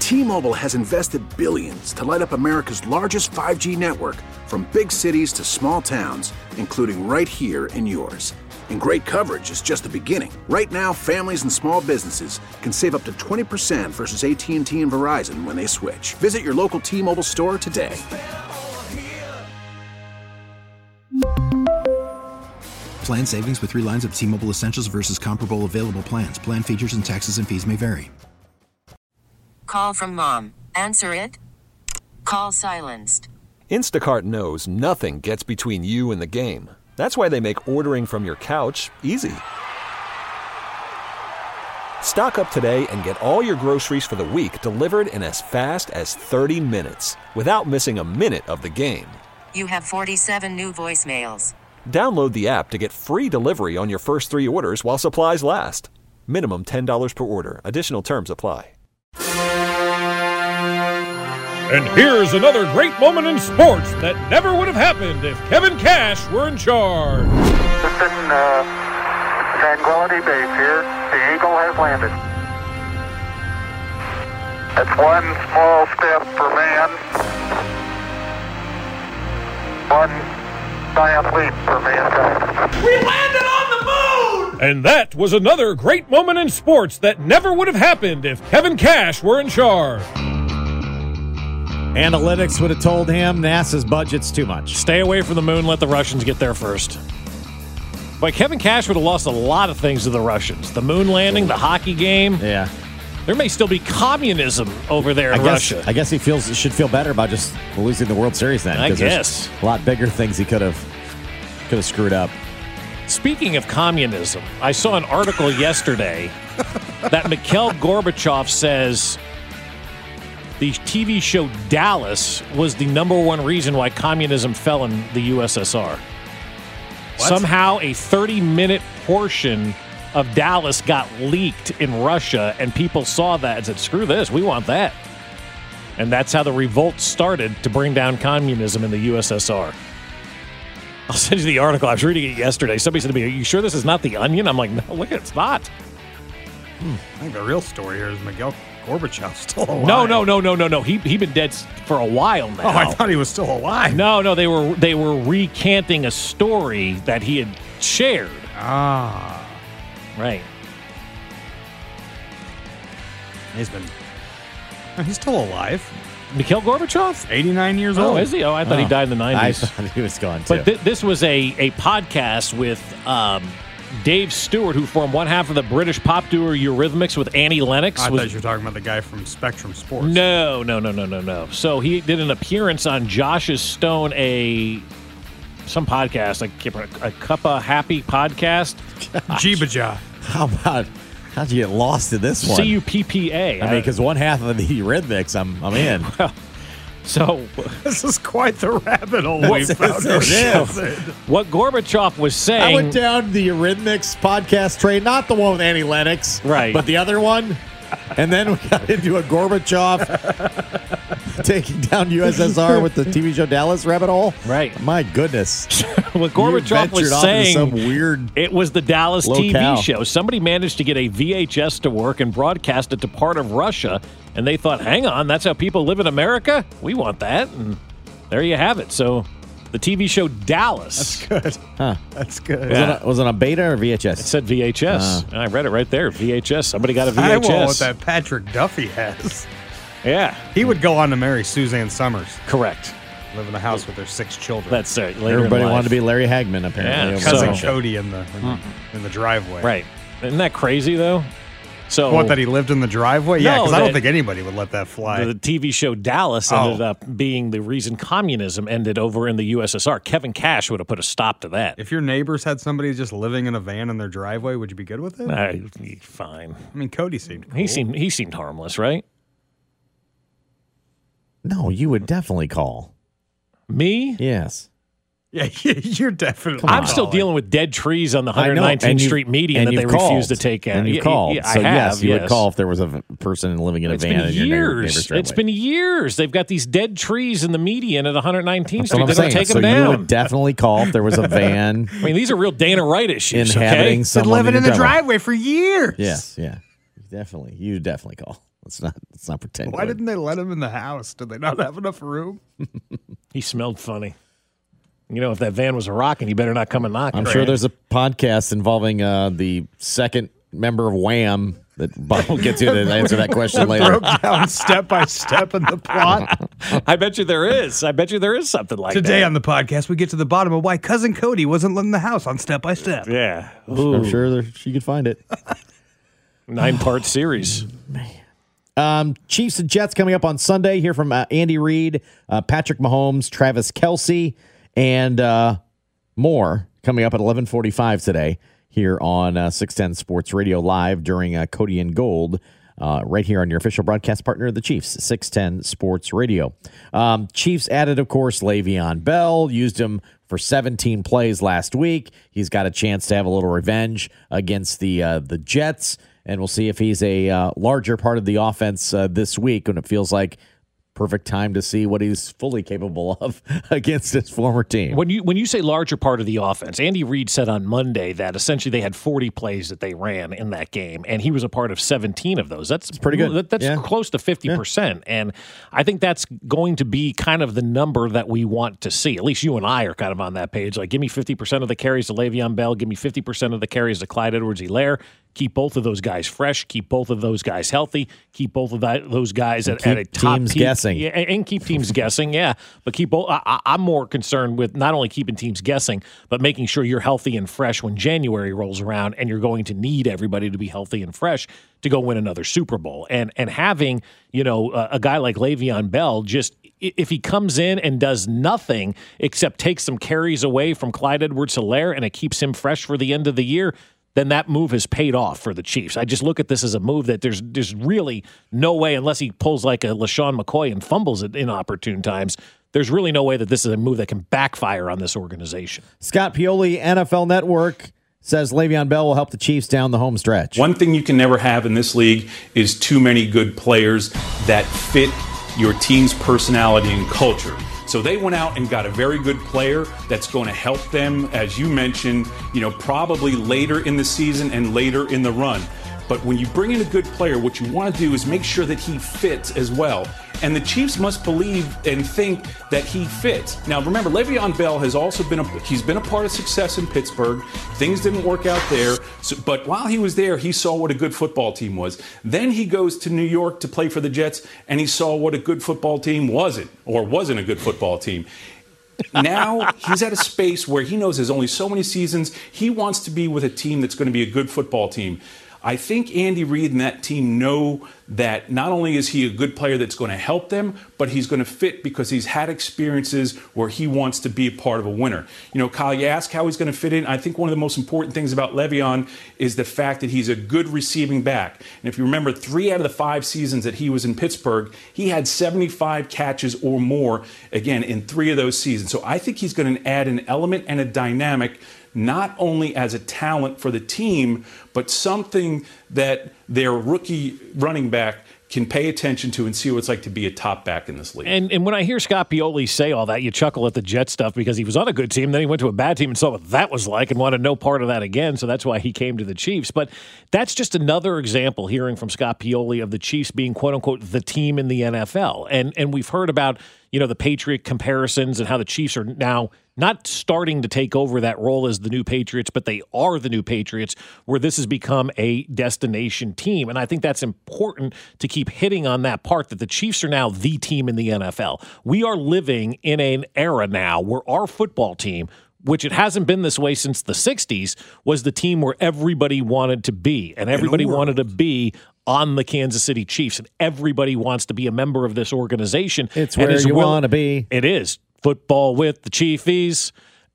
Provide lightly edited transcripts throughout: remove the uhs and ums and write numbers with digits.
T-Mobile has invested billions to light up America's largest 5G network, from big cities to small towns, including right here in yours. And great coverage is just the beginning. Right now, families and small businesses can save up to 20% versus AT&T and Verizon when they switch. Visit your local T-Mobile store today. Plan savings with 3 lines of T-Mobile Essentials versus comparable available plans. Plan features and taxes and fees may vary. Call from mom. Answer it. Call silenced. Instacart knows nothing gets between you and the game. That's why they make ordering from your couch easy. Stock up today and get all your groceries for the week delivered in as fast as 30 minutes without missing a minute of the game. You have 47 new voicemails. Download the app to get free delivery on your first 3 orders while supplies last. Minimum $10 per order. Additional terms apply. And here's another great moment in sports that never would have happened if Kevin Cash were in charge. Listen, Tranquility Base here. The Eagle has landed. That's one small step for man, one giant leap for mankind. We landed on the moon! And that was another great moment in sports that never would have happened if Kevin Cash were in charge. Analytics would have told him NASA's budget's too much. Stay away from the moon, let the Russians get there first. But Kevin Cash would have lost a lot of things to the Russians. The moon landing, the hockey game. Yeah. There may still be communism over there in Russia. I guess he should feel better about just losing the World Series then. I guess. A lot bigger things he could have screwed up. Speaking of communism, I saw an article yesterday that Mikhail Gorbachev says the TV show Dallas was the #1 reason why communism fell in the USSR. What? Somehow a 30-minute portion of Dallas got leaked in Russia, and people saw that and said, screw this, we want that. And that's how the revolt started to bring down communism in the USSR. I'll send you the article. I was reading it yesterday. Somebody said to me, are you sure this is not The Onion? I'm like, no, look, it's not. I think the real story here is Mikhail Gorbachev's still alive. No. He'd been dead for a while now. Oh, I thought he was still alive. No, they were recanting a story that he had shared. Ah. Right. He's still alive. Mikhail Gorbachev? 89 years old. Oh, is he? Oh, I thought he died in the 90s. I thought he was gone, too. But this was a podcast with Dave Stewart, who formed one half of the British pop duo Eurythmics with Annie Lennox. I thought you were talking about the guy from Spectrum Sports. No. So he did an appearance on Josh's Stone, some podcast, like a Cuppa Happy podcast. Jibaja. How'd you get lost in this one? CUPPA. I mean, because one half of the Eurythmics, I'm in. So this is quite the rabbit hole we found ourselves in. What Gorbachev was saying. I went down the Eurythmics podcast train, not the one with Annie Lennox, right? But the other one, and then we got into a Gorbachev taking down USSR with the TV show Dallas rabbit hole. Right. My goodness. What Gorbachev was saying, some weird it was the Dallas locale. TV show. Somebody managed to get a VHS to work and broadcast it to part of Russia, and they thought, hang on, that's how people live in America? We want that. And there you have it. So the TV show Dallas. That's good. Huh. That's good. Was it a beta or VHS? It said VHS. I read it right there. VHS. Somebody got a VHS. I want what that Patrick Duffy has. Yeah. He would go on to marry Suzanne Summers. Correct. Live in a house with their 6 children. That's right. Everybody wanted to be Larry Hagman, apparently. Yeah, Cousin Cody in the driveway. Right. Isn't that crazy, though? So what, that he lived in the driveway? Yeah, because I don't think anybody would let that fly. The TV show Dallas ended up being the reason communism ended over in the USSR. Kevin Cash would have put a stop to that. If your neighbors had somebody just living in a van in their driveway, would you be good with it? Fine. I mean, Cody seemed cool. He seemed harmless, right? No, you would definitely call. Me? Yes. Yeah, you're definitely. I'm still dealing with dead trees on the 119th Street median that they refuse to take out. And you called. Yeah, so, yes, you would call if there was a person living in a van in your neighbor's driveway. It's been years. They've got these dead trees in the median at 119th Street. They're going to take them down. You would definitely call if there was a van. I mean, these are real Dana Wright issues. Inhabiting someone been living in the driveway for years. Yes, yeah. You definitely call. Let's not pretend. Why didn't they let him in the house? Did they not have enough room? He smelled funny. You know, if that van was a rockin', you better not come and knock. I'm sure there's a podcast involving the second member of Wham that Bob will get to answer that question later. Broke down step by step in the plot. I bet you there is. I bet you there is something like Today that. on the podcast, we get to the bottom of why Cousin Cody wasn't in the house on Step by Step. Yeah. I'm sure she could find it. 9-part series. Chiefs and Jets coming up on Sunday. Hear from Andy Reid, Patrick Mahomes, Travis Kelce, and more coming up at 11:45 today here on 610 Sports Radio live during Cody and Gold, right here on your official broadcast partner of the Chiefs, 610 Sports Radio. Chiefs added, of course, Le'Veon Bell, used him for 17 plays last week. He's got a chance to have a little revenge against the Jets, and we'll see if he's a larger part of the offense this week when it feels like perfect time to see what he's fully capable of against his former team. When you say larger part of the offense, Andy Reid said on Monday that essentially they had 40 plays that they ran in that game, and he was a part of 17 of those. That's pretty good. That's close to 50%, yeah. And I think that's going to be kind of the number that we want to see. At least you and I are kind of on that page. Like, give me 50% of the carries to Le'Veon Bell, give me 50% of the carries to Clyde Edwards-Helaire. Keep both of those guys fresh. Keep both of those guys healthy. Keep both of those guys at a top teams guessing. Yeah, and keep teams guessing. Yeah, but keep both. I'm more concerned with not only keeping teams guessing, but making sure you're healthy and fresh when January rolls around, and you're going to need everybody to be healthy and fresh to go win another Super Bowl. And having a guy like Le'Veon Bell, just if he comes in and does nothing except take some carries away from Clyde Edwards-Helaire, and it keeps him fresh for the end of the year, then that move has paid off for the Chiefs. I just look at this as a move that there's really no way, unless he pulls like a LaShawn McCoy and fumbles it inopportune times, there's really no way that this is a move that can backfire on this organization. Scott Pioli, NFL Network, says Le'Veon Bell will help the Chiefs down the home stretch. One thing you can never have in this league is too many good players that fit your team's personality and culture. So they went out and got a very good player that's going to help them, as you mentioned, probably later in the season and later in the run. But when you bring in a good player, what you want to do is make sure that he fits as well. And the Chiefs must believe and think that he fits. Now, remember, Le'Veon Bell has also been a part of success in Pittsburgh. Things didn't work out there. But while he was there, he saw what a good football team was. Then he goes to New York to play for the Jets, and he saw what a good football team wasn't a good football team. Now he's at a space where he knows there's only so many seasons. He wants to be with a team that's going to be a good football team. I think Andy Reid and that team know that not only is he a good player that's going to help them, but he's going to fit because he's had experiences where he wants to be a part of a winner. Kyle, you ask how he's going to fit in. I think one of the most important things about Le'Veon is the fact that he's a good receiving back. And if you remember, 3 out of the 5 seasons that he was in Pittsburgh, he had 75 catches or more, again, in 3 of those seasons. So I think he's going to add an element and a dynamic not only as a talent for the team, but something that their rookie running back can pay attention to and see what it's like to be a top back in this league. And when I hear Scott Pioli say all that, you chuckle at the Jet stuff because he was on a good team, then he went to a bad team and saw what that was like and wanted no part of that again, so that's why he came to the Chiefs. But that's just another example, hearing from Scott Pioli, of the Chiefs being, quote-unquote, the team in the NFL. And we've heard about, the Patriot comparisons and how the Chiefs are now not starting to take over that role as the new Patriots, but they are the new Patriots, where this has become a destination team. And I think that's important to keep hitting on that part, that the Chiefs are now the team in the NFL. We are living in an era now where our football team, which it hasn't been this way since the 60s, was the team where everybody wanted to be, and everybody wanted to be on the Kansas City Chiefs, and everybody wants to be a member of this organization. It's where you want to be. It is. Football with the Chiefies.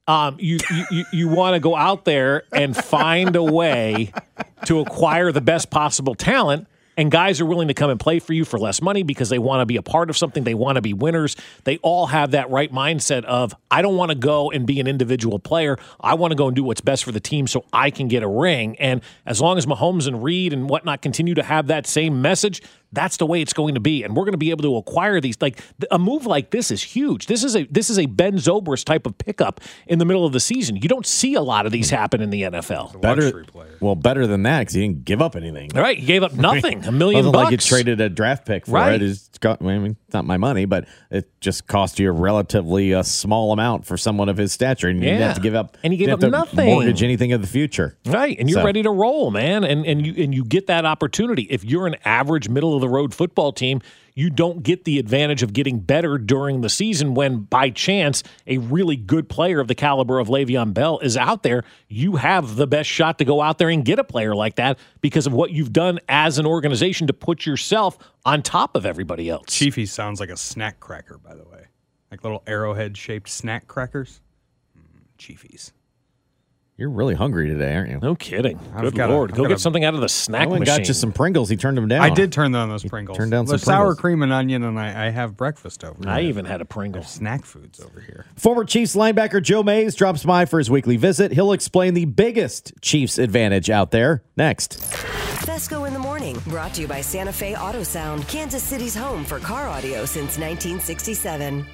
You want to go out there and find a way to acquire the best possible talent, and guys are willing to come and play for you for less money because they want to be a part of something. They want to be winners. They all have that right mindset of, I don't want to go and be an individual player. I want to go and do what's best for the team so I can get a ring. And as long as Mahomes and Reid and whatnot continue to have that same message, that's the way it's going to be, and we're going to be able to acquire these. Like a move like this is huge. This is a Ben Zobrist type of pickup in the middle of the season. You don't see a lot of these happen in the NFL. Better than that because he didn't give up anything. Right, he gave up nothing. $1 million. Like you traded a draft pick for it. It's not my money, but it just cost you a relatively small amount for someone of his stature, and you didn't have to give up. And he gave up nothing. Mortgage anything of the future. Right, and you're ready to roll, man. And you get that opportunity. If you're an average middle of the road football team, you don't get the advantage of getting better during the season when, by chance, a really good player of the caliber of Le'Veon Bell is out there. You have the best shot to go out there and get a player like that because of what you've done as an organization to put yourself on top of everybody else. Chiefy sounds like a snack cracker, by the way. Like little arrowhead-shaped snack crackers. Chiefy's. You're really hungry today, aren't you? No kidding. Good Lord. Go get something out of the snack machine. Got you some Pringles. He turned them down. I did turn down those Pringles. Turned down some sour cream and onion, and I have breakfast over here. I even had a Pringle. There's snack foods over here. Former Chiefs linebacker Joe Mays drops by for his weekly visit. He'll explain the biggest Chiefs advantage out there next. Fesco in the Morning, brought to you by Santa Fe Auto Sound, Kansas City's home for car audio since 1967.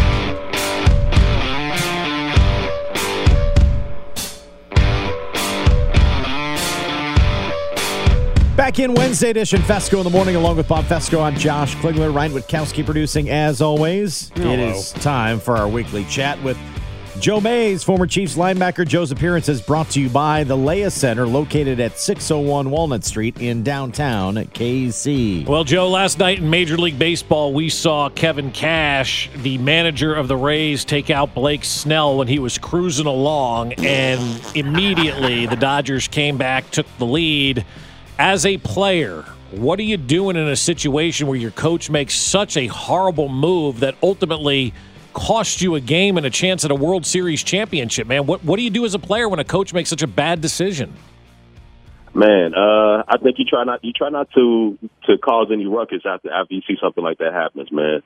Back in Wednesday edition, Fesco in the Morning, along with Bob Fesco. I'm Josh Klingler, Ryan Witkowski producing as always. Hello. It is time for our weekly chat with Joe Mays, former Chiefs linebacker. Joe's appearance is brought to you by the Leia Center, located at 601 Walnut Street in downtown KC. Well, Joe, last night in Major League Baseball, we saw Kevin Cash, the manager of the Rays, take out Blake Snell when he was cruising along, and immediately the Dodgers came back, took the lead. As a player, what are you doing in a situation where your coach makes such a horrible move that ultimately cost you a game and a chance at a World Series championship, man? What do you do as a player when a coach makes such a bad decision? Man, I think you try not to cause any ruckus after you see something like that happens, man.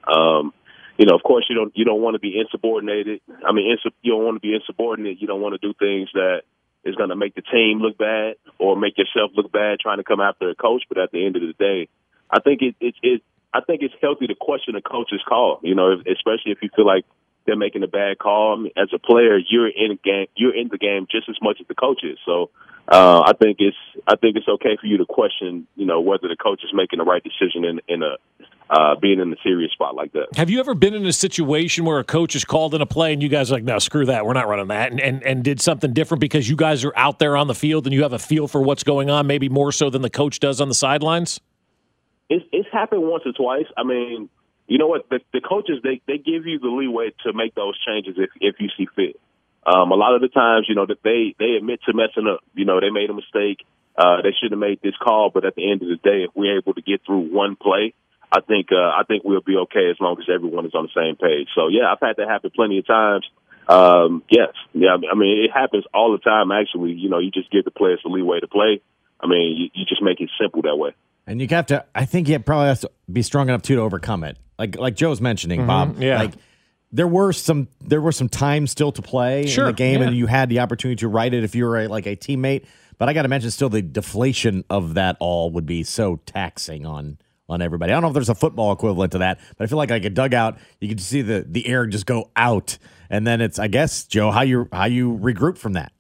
Of course you don't want to be insubordinated. I mean, you don't want to be insubordinate. You don't want to do things that is going to make the team look bad or make yourself look bad trying to come after a coach. But at the end of the day, I think it's healthy to question a coach's call. Especially if you feel like they're making a bad call. I mean, as a player, you're in the game just as much as the coach is. So I think it's okay for you to question, whether the coach is making the right decision in being in a serious spot like that. Have you ever been in a situation where a coach is called in a play and you guys are like, no, screw that, we're not running that, and did something different because you guys are out there on the field and you have a feel for what's going on, maybe more so than the coach does on the sidelines? It's happened once or twice. I mean, you know what? The coaches, they give you the leeway to make those changes if you see fit. A lot of the times, that they admit to messing up. They made a mistake. They should have made this call, but at the end of the day, if we're able to get through one play, I think we'll be okay as long as everyone is on the same page. So, yeah, I've had that happen plenty of times. Yes. Yeah, I mean, it happens all the time, actually. You just give the players the leeway to play. I mean, you just make it simple that way. And I think you probably have to be strong enough, too, to overcome it. Like Joe's mentioning, Bob. Yeah. Like, there were some time still to play in the game, and you had the opportunity to write it if you were a teammate. But I got to mention, still, the deflation of that all would be so taxing on everybody. I don't know if there's a football equivalent to that, but I feel like a dugout, you can see the air just go out, and then it's, I guess, Joe, how you regroup from that.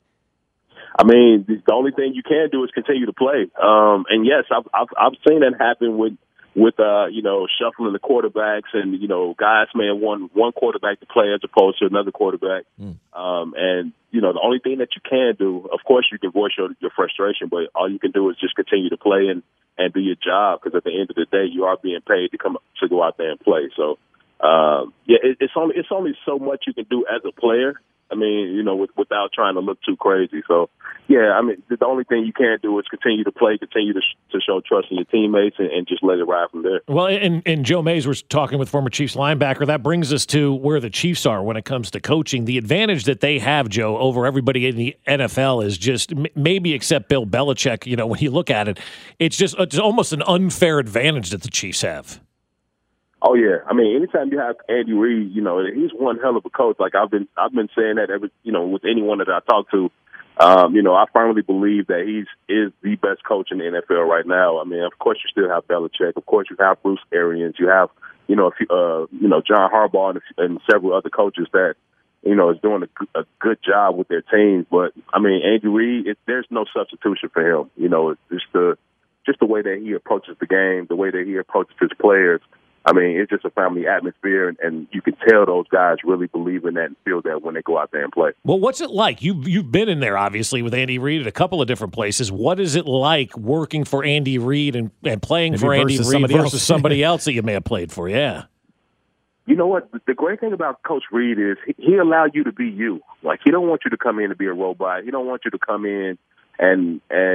I mean, the only thing you can do is continue to play. And yes, I've seen that happen with shuffling the quarterbacks, and guys may have one quarterback to play as opposed to another quarterback. And the only thing that you can do, of course, you can voice your frustration, but all you can do is just continue to play and do your job, because at the end of the day, you are being paid to go out there and play. So, it's only so much you can do as a player. I mean, without trying to look too crazy. So, yeah, I mean, the only thing you can do is continue to play, continue to show trust in your teammates, and just let it ride from there. Well, and Joe Mays was talking with former Chiefs linebacker. That brings us to where the Chiefs are when it comes to coaching. The advantage that they have, Joe, over everybody in the NFL is just maybe except Bill Belichick. When you look at it, it's almost an unfair advantage that the Chiefs have. Oh yeah, I mean, anytime you have Andy Reid, he's one hell of a coach. Like I've been saying that with anyone that I talk to, I firmly believe that he is the best coach in the NFL right now. I mean, of course, you still have Belichick. Of course, you have Bruce Arians. You have, John Harbaugh and several other coaches that, is doing a good job with their teams. But, I mean, Andy Reid, there's no substitution for him. It's just the way that he approaches the game, the way that he approaches his players. I mean, it's just a family atmosphere, and you can tell those guys really believe in that and feel that when they go out there and play. Well, what's it like? You've been in there, obviously, with Andy Reid at a couple of different places. What is it like working for Andy Reid and playing for Andy Reid versus somebody else that you may have played for? Yeah. You know what? The great thing about Coach Reid is he allowed you to be you. Like, he don't want you to come in and be a robot. He don't want you to come in and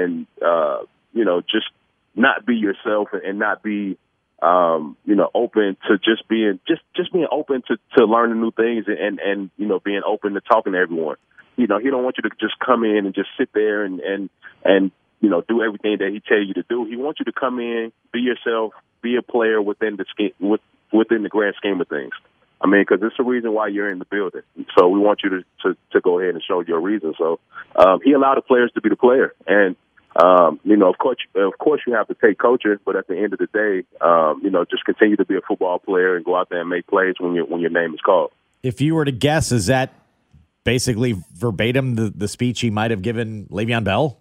just not be yourself and not be open to just being open to learning new things and being open to talking to everyone. He don't want you to just come in and just sit there and do everything that he tells you to do. He wants you to come in, be yourself, be a player within the grand scheme of things. I mean, because it's the reason why you're in the building. So we want you to go ahead and show your reason. So he allowed the players to be the player, and of course, you have to take coaching, but at the end of the day, just continue to be a football player and go out there and make plays when your name is called. If you were to guess, is that basically verbatim the speech he might have given Le'Veon Bell?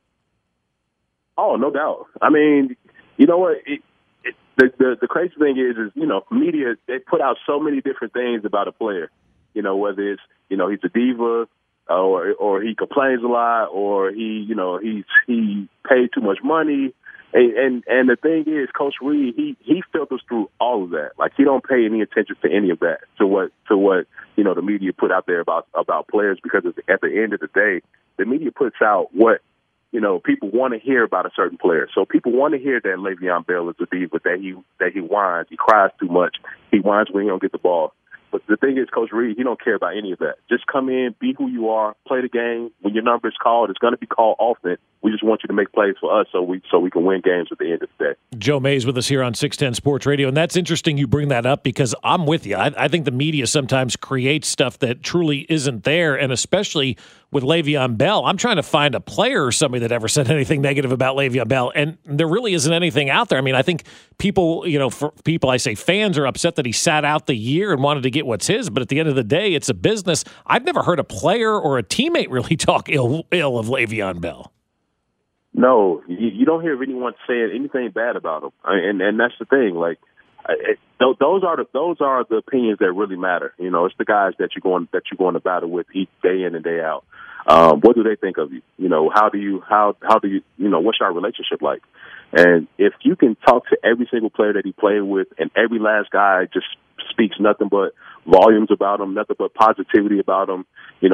Oh, no doubt. I mean, you know what? The crazy thing is media, they put out so many different things about a player. Whether it's he's a diva. Or he complains a lot, or he paid too much money, and the thing is, Coach Reid, he filters through all of that. Like, he don't pay any attention to any of that, to what the media put out there about players, because at the end of the day, the media puts out what people want to hear about a certain player. So people want to hear that Le'Veon Bell is a diva, that he whines, he cries too much, he whines when he don't get the ball. But the thing is, Coach Reid, he don't care about any of that. Just come in, be who you are, play the game. When your number is called, it's going to be called often. We just want you to make plays for us so we can win games at the end of the day. Joe Mays with us here on 610 Sports Radio, and that's interesting you bring that up, because I'm with you. I think the media sometimes creates stuff that truly isn't there, and especially with Le'Veon Bell. I'm trying to find a player or somebody that ever said anything negative about Le'Veon Bell, and there really isn't anything out there. I mean, I think people, fans are upset that he sat out the year and wanted to get what's his, but at the end of the day, it's a business. I've never heard a player or a teammate really talk ill of Le'Veon Bell. No, you don't hear anyone saying anything bad about him, and that's the thing. Like, those are the opinions that really matter. It's the guys that you're going to battle with each day in and day out. What do they think of you? How do you what's our relationship like? And if you can talk to every single player that he played with, and every last guy just speaks nothing but volumes about him, nothing but positivity about him,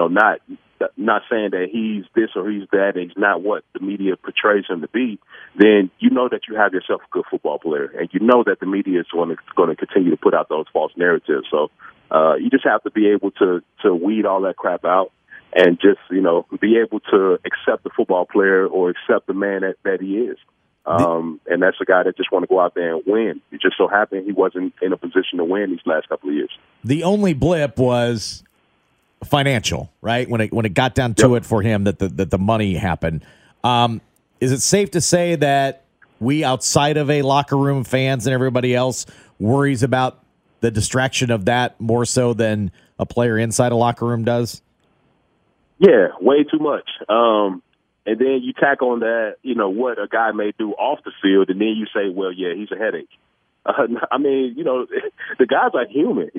not saying that he's this or he's that, and he's not what the media portrays him to be, then you know that you have yourself a good football player, and you know that the media is going to continue to put out those false narratives. So you just have to be able to weed all that crap out, and just be able to accept the football player or accept the man that he is. And that's a guy that just want to go out there and win. It just so happened he wasn't in a position to win these last couple of years. The only blip was financial, right? When it got down to it for him, that the money happened. Is it safe to say that we, outside of a locker room, fans and everybody else, worries about the distraction of that more so than a player inside a locker room does? Yeah, way too much. And then you tack on that, what a guy may do off the field, and then you say, well, yeah, he's a headache. I mean, the guys are human.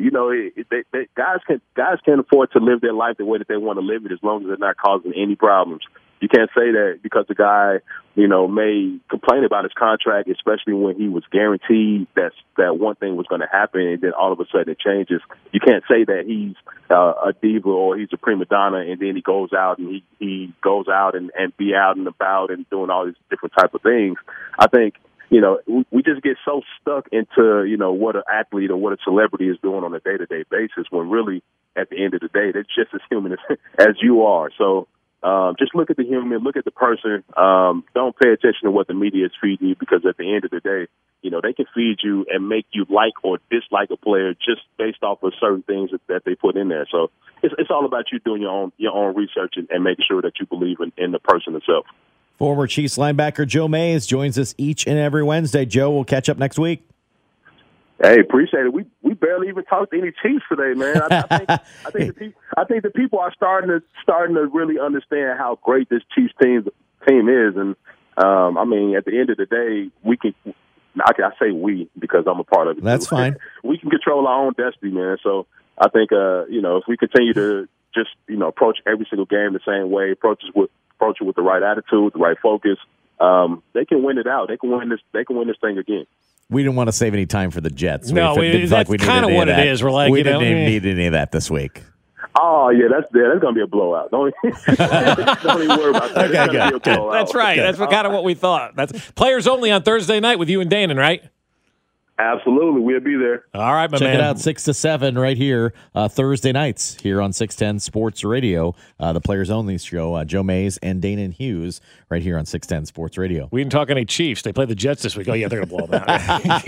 Guys can afford to live their life the way that they want to live it, as long as they're not causing any problems. You can't say that because the guy, may complain about his contract, especially when he was guaranteed that one thing was going to happen, and then all of a sudden it changes. You can't say that he's a diva or he's a prima donna, and then he goes out and he goes out and be out and about and doing all these different type of things. I think, we just get so stuck into, what an athlete or what a celebrity is doing on a day-to-day basis, when really, at the end of the day, they're just as human as you are. So just look at the human, look at the person. Don't pay attention to what the media is feeding you, because at the end of the day, they can feed you and make you like or dislike a player just based off of certain things that they put in there. So it's all about you doing your own research and making sure that you believe in the person itself. Former Chiefs linebacker Joe Mays joins us each and every Wednesday. Joe, we'll catch up next week. Hey, appreciate it. We barely even talked to any Chiefs today, man. I think the people are starting to really understand how great this Chiefs team is, and I mean, at the end of the day, we can. I say we because I'm a part of it. That's fine. We can control our own destiny, man. So I think if we continue to just approach every single game the same way, approach it with the right attitude, the right focus, they can win it out. They can win this thing again. We didn't want to save any time for the Jets. No, that's kind of what it is. We're like, we didn't even need any of that this week. Oh, yeah, that's going to be a blowout. Don't even worry about that. Okay, good. That's right. That's kind of what we thought. That's Players Only on Thursday night with you and Danon, right? Absolutely. We'll be there. All right, my man. Check it out, 6 to 7 right here, Thursday nights here on 610 Sports Radio, the Players Only show. Joe Mays and Danon Hughes right here on 610 Sports Radio. We didn't talk any Chiefs. They play the Jets this week. Oh, yeah, they're going to blow them out.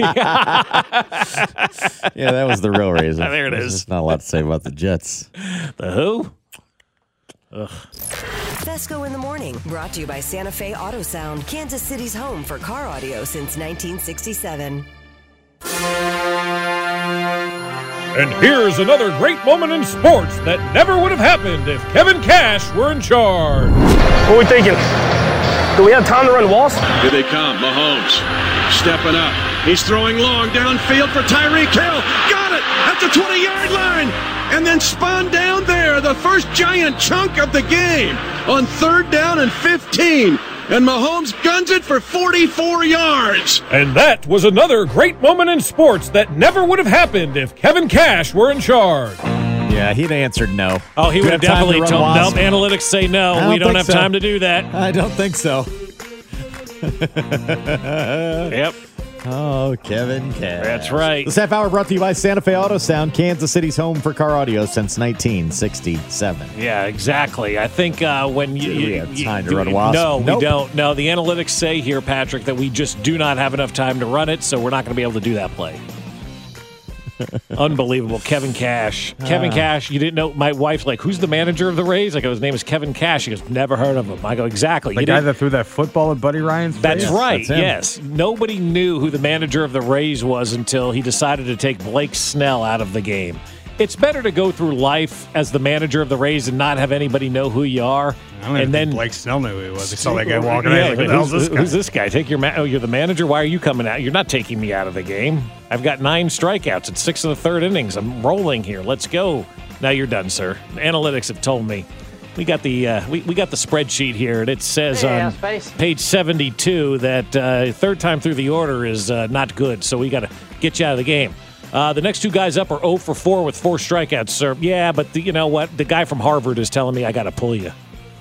Yeah, that was the real reason. There it is. There's not a lot to say about the Jets. The who? Ugh. Fesco in the Morning, brought to you by Santa Fe Auto Sound, Kansas City's home for car audio since 1967. And here's another great moment in sports that never would have happened if Kevin Cash were in charge. What are we thinking? Do we have time to run walls? Here they come. Mahomes stepping up. He's throwing long downfield for Tyreek Hill. Got it at the 20-yard line. And then spun down there. The first giant chunk of the game on 3rd down and 15. And Mahomes guns it for 44 yards. And that was another great moment in sports that never would have happened if Kevin Cash were in charge. Yeah, he'd answered no. Oh, he would have definitely told nope. Analytics say no. We don't have time to do that. I don't think so. Yep. Oh, Kevin Cash. That's right. This half hour brought to you by Santa Fe Auto Sound, Kansas City's home for car audio since 1967. Yeah, exactly. I think when we have time to run Wasp. No, we don't. No, the analytics say here, Patrick, that we just do not have enough time to run it, so we're not going to be able to do that play. Unbelievable. Kevin Cash. Kevin Cash, you didn't know? My wife's like, who's the manager of the Rays? I go, his name is Kevin Cash. She goes, never heard of him. I go, exactly. The guy that threw that football at Buddy Ryan's face? That's right, yes. Nobody knew who the manager of the Rays was until he decided to take Blake Snell out of the game. It's better to go through life as the manager of the Rays and not have anybody know who you are. I don't even think Blake Snell knew who he was. He saw that guy walking out. Like, who the hell's this guy? Who's this guy? You're the manager? Why are you coming out? You're not taking me out of the game. I've got 9 strikeouts. It's 6 of the 3rd innings. I'm rolling here. Let's go. Now you're done, sir. Analytics have told me. We got the we got the spreadsheet here, and it says on page 72 that third time through the order is not good, so we got to get you out of the game. The next 2 guys up are 0 for 4 with 4 strikeouts, sir. Yeah, but you know what? The guy from Harvard is telling me I got to pull you.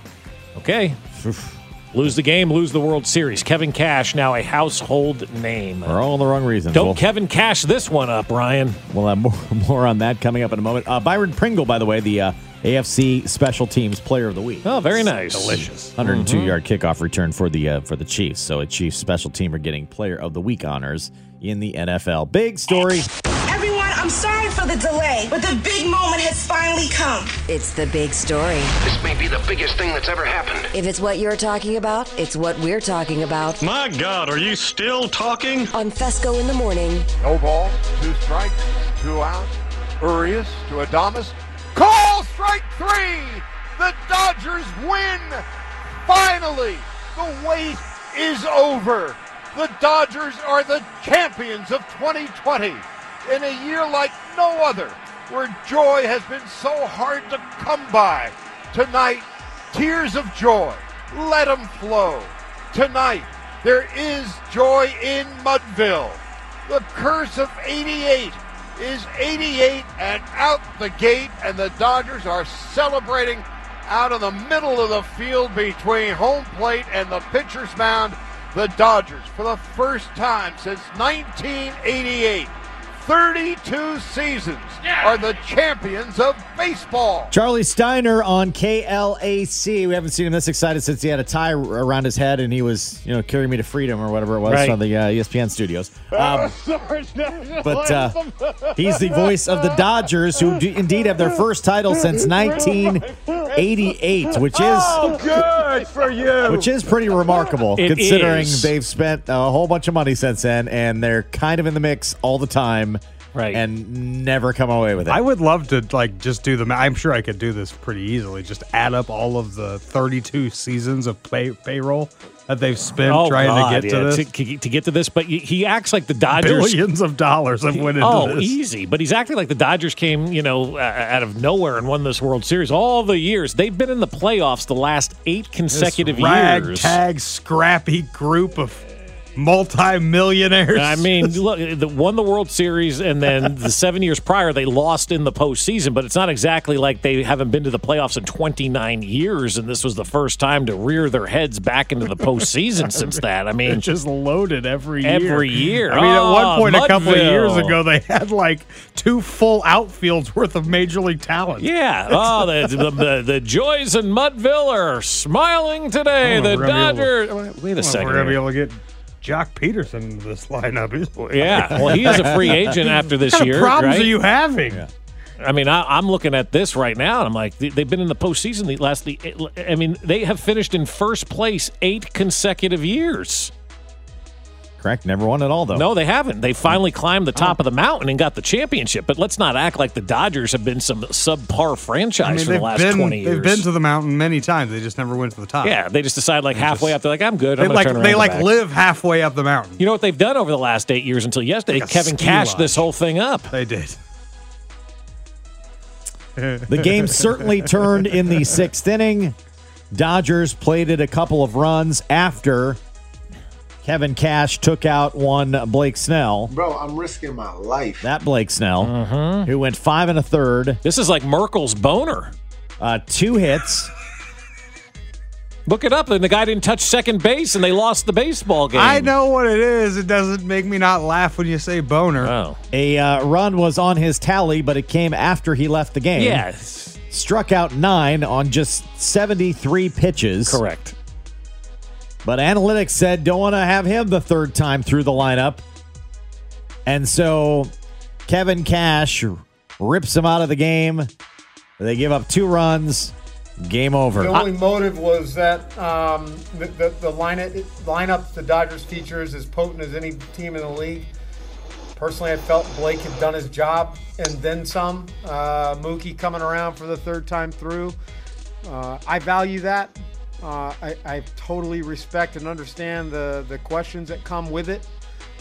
Okay. Lose the game, lose the World Series. Kevin Cash, now a household name. For all the wrong reasons. Don't Kevin Cash this one up, Ryan. We'll have more on that coming up in a moment. Byron Pringle, by the way, the AFC Special Teams Player of the Week. Oh, very nice. Delicious. 102-yard kickoff return for the Chiefs. So a Chiefs special teamer getting Player of the Week honors in the NFL. Big story. Everyone, I'm sorry for the delay, but the big moment has finally come. It's the big story. This may be the biggest thing that's ever happened. If it's what you're talking about, it's what we're talking about. My God, are you still talking? On Fesco in the Morning. No balls, 2 strikes, 2 outs. Urias to Adames. Call strike 3! The Dodgers win! Finally, the wait is over. The Dodgers are the champions of 2020 in a year like no other, where joy has been so hard to come by. Tonight, tears of joy. Let them flow. Tonight, there is joy in Mudville. The curse of 88 is 88 and out the gate, and the Dodgers are celebrating out in the middle of the field between home plate and the pitcher's mound. The Dodgers, for the first time since 1988, 32 seasons, are the champions of baseball. Charlie Steiner on KLAC. We haven't seen him this excited since he had a tie around his head and he was, Carry Me to Freedom or whatever it was on the ESPN studios. But he's the voice of the Dodgers, who indeed have their first title since 1988, which is good for you. Which is pretty remarkable, considering they've spent a whole bunch of money since then, and they're kind of in the mix all the time. Right. And never come away with it. I would love to just do I'm sure I could do this pretty easily. Just add up all of the 32 seasons of payroll that they've spent trying to get to this. To get to this, but he acts like the Dodgers. Billions of dollars have went into this. Easy. But he's acting like the Dodgers came, out of nowhere and won this World Series. All the years. They've been in the playoffs the last 8 consecutive years. Ragtag, scrappy group of multi-millionaires. I mean, look, they won the World Series, and then the 7 years prior, they lost in the postseason, but it's not exactly like they haven't been to the playoffs in 29 years, and this was the first time to rear their heads back into the postseason since that. I mean, it's just loaded every year. Every year. I mean, at one point a couple of years ago, they had 2 full outfields worth of major league talent. Yeah. The joys in Mudville are smiling today. The Dodgers. Wait a second. We're going to be able to get Jock Peterson into this lineup. Yeah, well, he is a free agent after this year. What problems right? are you having? Yeah. I mean, I'm looking at this right now, and I'm like, they've been in the postseason they have finished in first place 8 consecutive years. Correct. Never won at all, though. No, they haven't. They finally climbed the top of the mountain and got the championship. But let's not act like the Dodgers have been some subpar franchise for the last 20 years. They've been to the mountain many times. They just never went to the top. Yeah, they just decide halfway up. They're like, I'm good. They I'm gonna turn around and go back. live halfway up the mountain. You know what they've done over the last 8 years until yesterday? Kevin cashed this whole thing up. They did. The game certainly turned in the 6th inning. Dodgers played it a couple of runs after Kevin Cash took out one Blake Snell. Bro, I'm risking my life. That Blake Snell, who went 5 1/3. This is like Merkel's boner. 2 hits. Look it up. Then the guy didn't touch second base, and they lost the baseball game. I know what it is. It doesn't make me not laugh when you say boner. Oh. A run was on his tally, but it came after he left the game. Yes. Struck out 9 on just 73 pitches. Correct. But analytics said don't want to have him the third time through the lineup. And so Kevin Cash rips him out of the game. They give up 2 runs. Game over. The only motive was that the lineup the Dodgers feature is as potent as any team in the league. Personally, I felt Blake had done his job and then some. Mookie coming around for the third time through. I value that. I totally respect and understand the questions that come with it.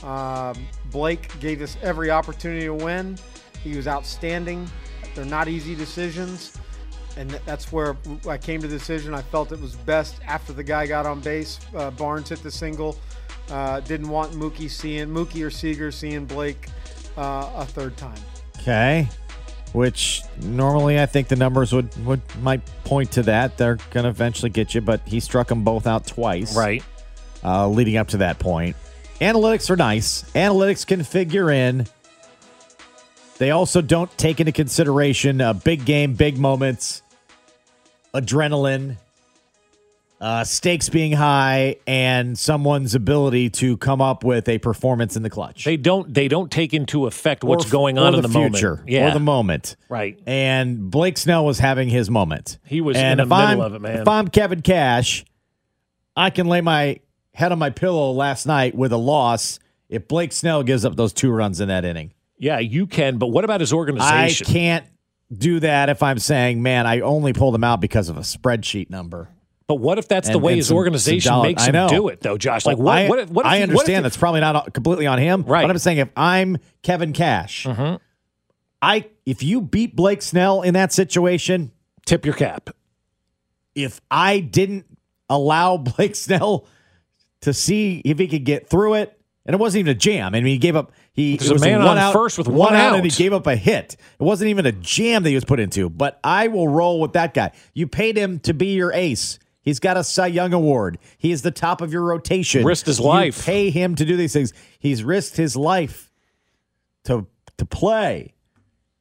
Blake gave us every opportunity to win. He was outstanding. They're not easy decisions. And that's where I came to the decision. I felt it was best after the guy got on base. Barnes hit the single. Didn't want Mookie or Seager seeing Blake a third time. Okay. Which normally I think the numbers might point to that. They're going to eventually get you, but he struck them both out twice. Right. Leading up to that point. Analytics are nice. Analytics can figure in. They also don't take into consideration big game, big moments, adrenaline, stakes being high, and someone's ability to come up with a performance in the clutch. They don't take into effect what's going on in the future, moment. Yeah. Or the moment. Right. And Blake Snell was having his moment. He was in the middle of it, man. If I'm Kevin Cash, I can lay my head on my pillow last night with a loss if Blake Snell gives up those 2 runs in that inning. Yeah, you can, but what about his organization? I can't do that if I'm saying, man, I only pulled him out because of a spreadsheet number. But what if that's the way his organization makes him do it, though, Josh? Like, what I understand that's probably not completely on him. Right. But I'm saying if I'm Kevin Cash, if you beat Blake Snell in that situation, tip your cap. If I didn't allow Blake Snell to see if he could get through it, and it wasn't even a jam. I mean, he gave up. There's a man on out, first with one out, and he gave up a hit. It wasn't even a jam that he was put into. But I will roll with that guy. You paid him to be your ace. He's got a Cy Young award. He is the top of your rotation. Risked his life. You pay him to do these things. He's risked his life to play.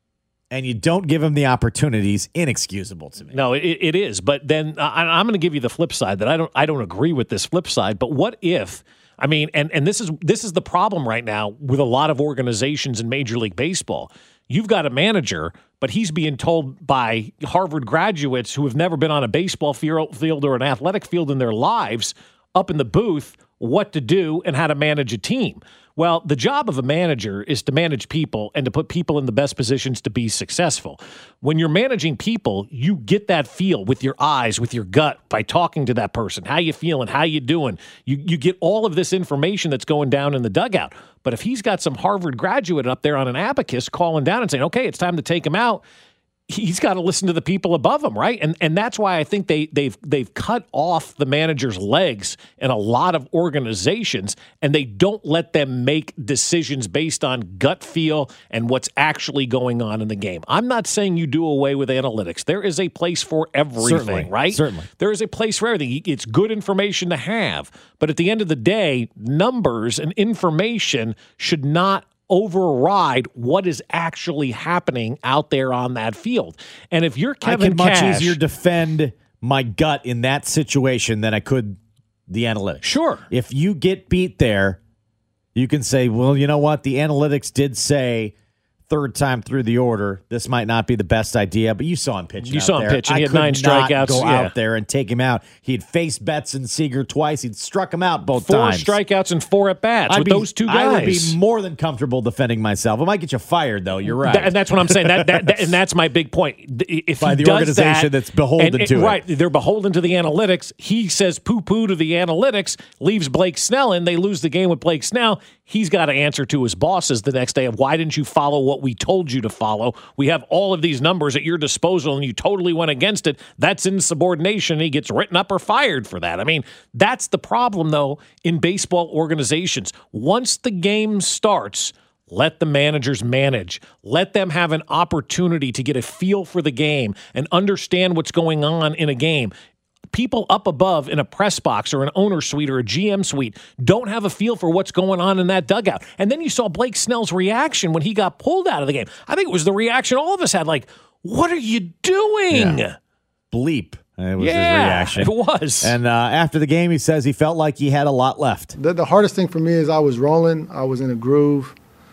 and you don't give him the opportunities, inexcusable to me. No, it is. But then I'm going to give you the flip side that I don't agree with this flip side. But what if? I mean, and this is the problem right now with a lot of organizations in Major League Baseball. You've got a manager, but he's being told by Harvard graduates who have never been on a baseball field or an athletic field in their lives up in the booth what to do and how to manage a team. Well, the job of a manager is to manage people and to put people in the best positions to be successful. When you're managing people, you get that feel with your eyes, with your gut, by talking to that person. How you feeling? How you doing? You get all of this information that's going down in the dugout. But if he's got some Harvard graduate up there on an abacus calling down and saying, okay, it's time to take him out, he's got to listen to the people above him, right? And that's why I think they've cut off the manager's legs in a lot of organizations, and they don't let them make decisions based on gut feel and what's actually going on in the game. I'm not saying you do away with analytics. There is a place for everything, Certainly. right? Certainly. There is a place for everything. It's good information to have, but at the end of the day, numbers and information should not override what is actually happening out there on that field. And if you're Kevin Cash, I can much easier defend my gut in that situation than I could the analytics. Sure. If you get beat there, you can say, well, you know what? The analytics did say third time through the order, this might not be the best idea, but you saw him pitching. You saw him pitching. He had 9 strikeouts. Go out there and take him out. He had faced Betts and Seager twice. He'd struck him out both times. 4 strikeouts and 4 at bats with those two guys. I would be more than comfortable defending myself. It might get you fired, though. You're right, and that's what I'm saying. And that's my big point. If by he the does organization that's beholden to it, right? They're beholden to the analytics. He says poo-poo to the analytics, leaves Blake Snell in. They lose the game with Blake Snell. He's got to answer to his bosses the next day of why didn't you follow what we told you to follow? We have all of these numbers at your disposal and you totally went against it. That's insubordination. He gets written up or fired for that. I mean, that's the problem, though, in baseball organizations. Once the game starts, let the managers manage. Let them have an opportunity to get a feel for the game and understand what's going on in a game. People up above in a press box or an owner suite or a GM suite don't have a feel for what's going on in that dugout. And then you saw Blake Snell's reaction when he got pulled out of the game. I think it was the reaction all of us had, like, what are you doing? Yeah. Bleep. It was his reaction. It was. And after the game, he says he felt like he had a lot left. The hardest thing for me is I was rolling. I was in a groove.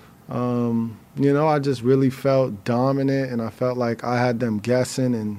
I just really felt dominant, and I felt like I had them guessing. And,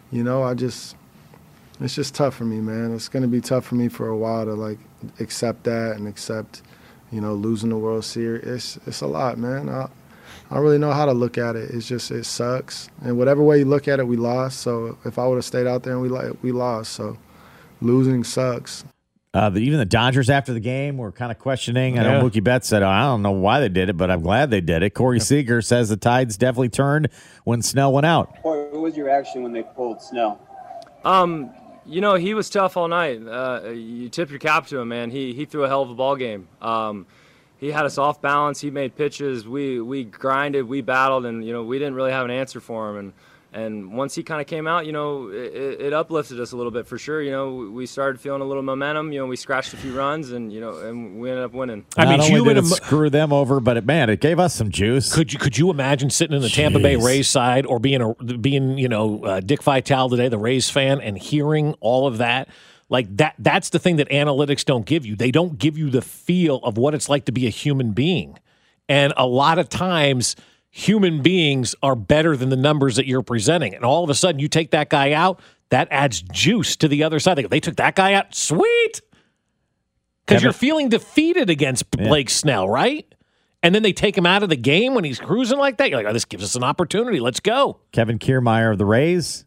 it's just tough for me, man. It's going to be tough for me for a while to, accept that and accept, losing the World Series. It's a lot, man. I don't really know how to look at it. It's just, it sucks. And whatever way you look at it, we lost. So if I would have stayed out there and we lost. So losing sucks. Even the Dodgers after the game were kind of questioning. I know Mookie Betts said, I don't know why they did it, but I'm glad they did it. Corey Seager says the tides definitely turned when Snell went out. What was your reaction when they pulled Snell? He was tough all night. You tip your cap to him, man. He threw a hell of a ball game. He had us off balance. He made pitches. We grinded. We battled, and we didn't really have an answer for him. And once he kind of came out, it uplifted us a little bit for sure. We started feeling a little momentum. We scratched a few runs, and and we ended up winning. Not only did it screw them over, but it gave us some juice. Could you imagine sitting in the Tampa Bay Rays side or being Dick Vitale today, the Rays fan, and hearing all of that? Like that's the thing that analytics don't give you. They don't give you the feel of what it's like to be a human being. And a lot of times human beings are better than the numbers that you're presenting. And all of a sudden you take that guy out, that adds juice to the other side. They took that guy out. Sweet. Because you're feeling defeated against Blake Snell, right? And then they take him out of the game when he's cruising like that. You're like, oh, this gives us an opportunity. Let's go. Kevin Kiermaier of the Rays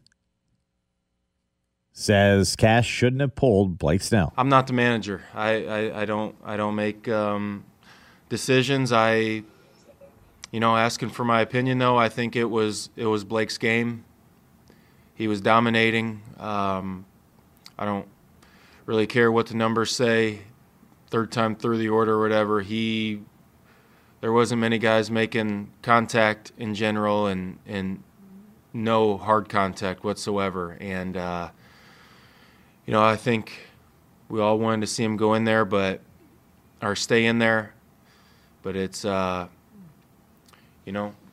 says Cash shouldn't have pulled Blake Snell. I'm not the manager. I don't make decisions. Asking for my opinion though, I think it was Blake's game. He was dominating. I don't really care what the numbers say. Third time through the order or whatever. There wasn't many guys making contact in general, and no hard contact whatsoever. And I think we all wanted to see him go in there, or stay in there. But it's,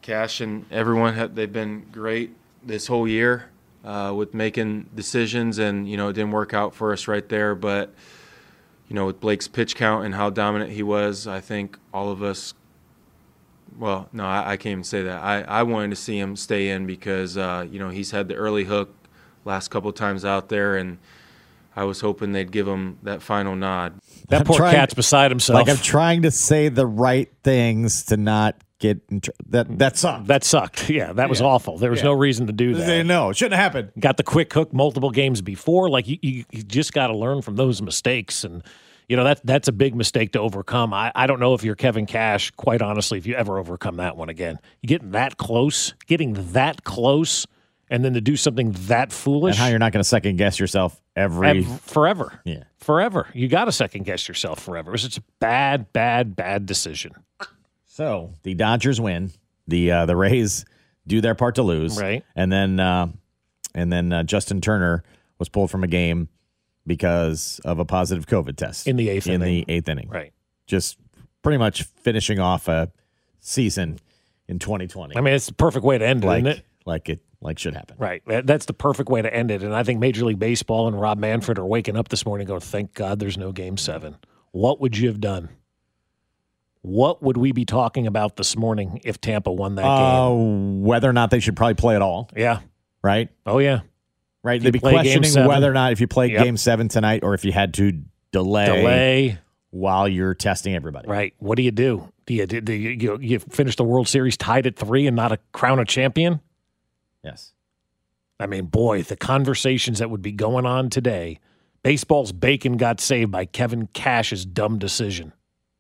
Cash and everyone, they've been great this whole year with making decisions, and, it didn't work out for us right there. But, with Blake's pitch count and how dominant he was, I think all of us, well, no, I can't even say that. I wanted to see him stay in because, he's had the early hook last couple of times out there, and I was hoping they'd give him that final nod. That poor cat's beside himself. Like, I'm trying to say the right things to not get that sucked. That sucked. Yeah, that was awful. There was no reason to do that. No, it shouldn't have happened. Got the quick hook multiple games before. Like, you just got to learn from those mistakes, and that's a big mistake to overcome. I don't know if you're Kevin Cash, quite honestly, if you ever overcome that one again. You getting that close, and then to do something that foolish. And how you're not going to second guess yourself forever. Yeah. Forever. You got to second guess yourself forever. It was just a bad, bad, bad decision. So the Dodgers win. The Rays do their part to lose. Right. And then Justin Turner was pulled from a game because of a positive COVID test. In the eighth inning. Right. Just pretty much finishing off a season in 2020. I mean, it's the perfect way to end it, isn't it? Like should happen. Right. That's the perfect way to end it. And I think Major League Baseball and Rob Manfred are waking up this morning going, thank God there's no Game 7. What would you have done? What would we be talking about this morning if Tampa won that game? Whether or not they should probably play at all. Yeah. Right? Oh, yeah. Right? They'd be questioning whether or not if you play Game 7 tonight or if you had to delay while you're testing everybody. Right. What do? Do you finish the World Series tied at 3 and not crown a champion? Yes. I mean, boy, the conversations that would be going on today. Baseball's bacon got saved by Kevin Cash's dumb decision.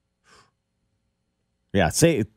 Yeah,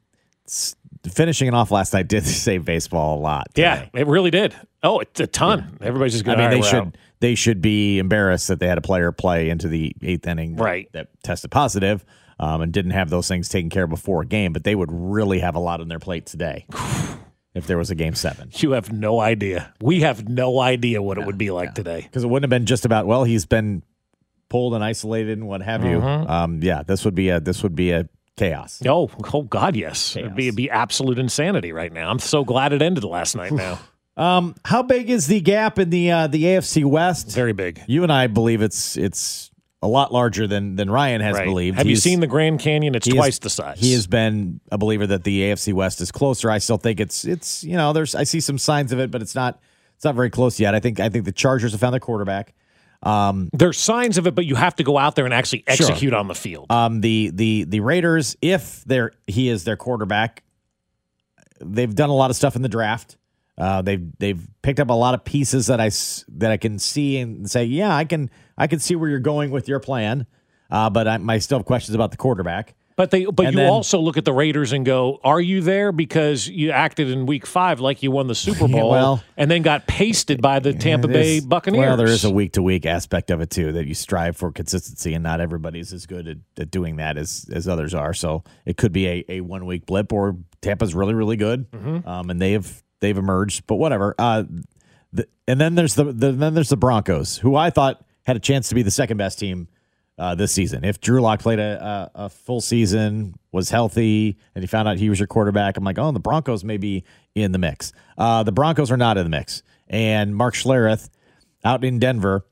finishing it off last night did save baseball a lot today. Yeah, it really did. Oh, it's a ton. Yeah. Everybody's just going, they should be embarrassed that they had a player play into the 8th inning that tested positive and didn't have those things taken care of before a game, but they would really have a lot on their plate today. If there was a Game 7. You have no idea. We have no idea what it would be like today. Because it wouldn't have been just about, well, he's been pulled and isolated and what have you. This would be a chaos. Oh God, yes. It'd be absolute insanity right now. I'm so glad it ended last night now. How big is the gap in the AFC West? Very big. You and I believe it's a lot larger than Ryan has believed. Have you seen the Grand Canyon? It's twice the size. He has been a believer that the AFC West is closer. I still think it's I see some signs of it, but it's not very close yet. I think the Chargers have found their quarterback. There's signs of it, but you have to go out there and actually execute on the field. The Raiders, if he is their quarterback, they've done a lot of stuff in the draft. They've picked up a lot of pieces that I can see and say, yeah, I can see where you're going with your plan. But I still have questions about the quarterback. But you also look at the Raiders and go, are you there because you acted in Week 5 like you won the Super Bowl and then got pasted by the Tampa Bay Buccaneers? Well, there is a week-to-week aspect of it, too, that you strive for consistency, and not everybody's as good at doing that as others are. So it could be a one-week blip, or Tampa's really, really good, and they've emerged. But whatever. And then there's the Broncos, who I thought had a chance to be the second-best team this season. If Drew Lock played a full season, was healthy, and he found out he was your quarterback, I'm like, the Broncos may be in the mix. The Broncos are not in the mix. And Mark Schlereth out in Denver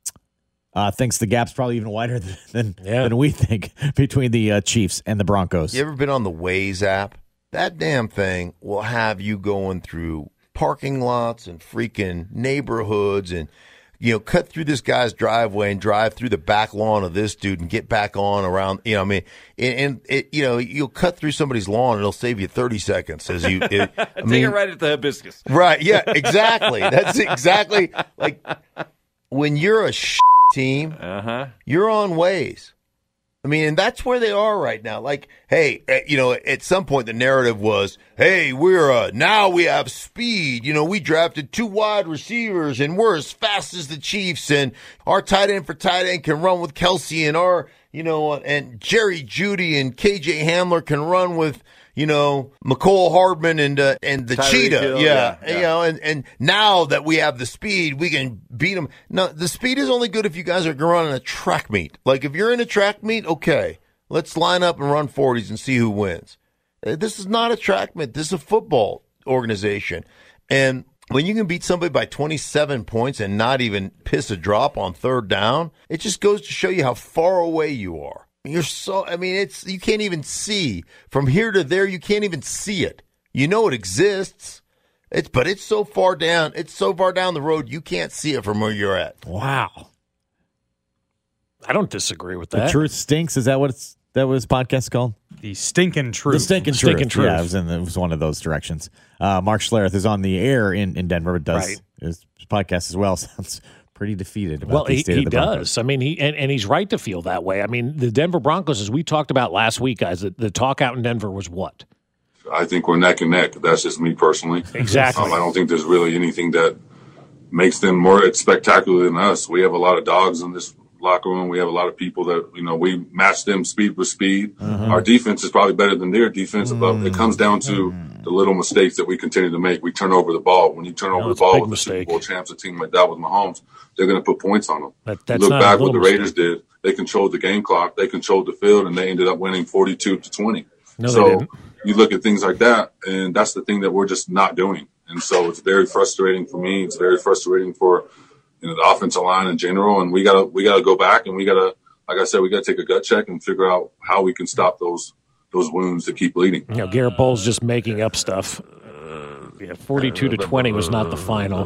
thinks the gap's probably even wider than we think between the Chiefs and the Broncos. You ever been on the Waze app? That damn thing will have you going through parking lots and freaking neighborhoods and cut through this guy's driveway and drive through the back lawn of this dude and get back on around, you'll cut through somebody's lawn and it'll save you 30 seconds as you, take it right at the hibiscus. Right. Yeah, exactly. That's exactly like when you're a team, you're on Waze. I mean, and that's where they are right now. Like, hey, at some point the narrative was, hey, now we have speed. We drafted 2 wide receivers and we're as fast as the Chiefs, and our tight end for tight end can run with Kelsey, and and Jerry Jeudy and KJ Hamler can run with, McCole Hardman and the Tyreek Cheetah. Hill, yeah. And now that we have the speed, we can beat them. No, the speed is only good if you guys are running a track meet. Like if you're in a track meet, okay, let's line up and run 40s and see who wins. This is not a track meet. This is a football organization. And when you can beat somebody by 27 points and not even piss a drop on third down, it just goes to show you how far away you are. You can't even see. From here to there, you can't even see it. You know it exists. But it's so far down. It's so far down the road, you can't see it from where you're at. Wow. I don't disagree with that. The Truth Stinks. Is that what his podcast is called? The Stinkin' Truth. The Stinkin' Truth. Yeah, it was one of those directions. Mark Schlereth is on the air in Denver, but does his podcast as well. Sounds pretty defeated about the state of the Broncos. I mean, he's right to feel that way. I mean, the Denver Broncos, as we talked about last week, guys, the talk out in Denver was what? I think we're neck and neck. That's just me personally. Exactly. I don't think there's really anything that makes them more spectacular than us. We have a lot of dogs in this locker room. We have a lot of people that, we match them speed with speed. Mm-hmm. Our defense is probably better than their defense, but it comes down to the little mistakes that we continue to make. We turn over the ball. When you turn over the ball with the Super Bowl champs, a team like that with Mahomes, they're going to put points on them. That's look not back a what the mistake. Raiders did. They controlled the game clock. They controlled the field, and they ended up winning 42-20. No, they so didn't. you look at things like that, and that's the thing that we're just not doing. And so it's very frustrating for me. It's very frustrating for the offensive line in general. And we gotta go back, and we gotta, like I said, we gotta take a gut check and figure out how we can stop those wounds that keep bleeding. Garrett Bowles just making up stuff. 42-20 was not the final.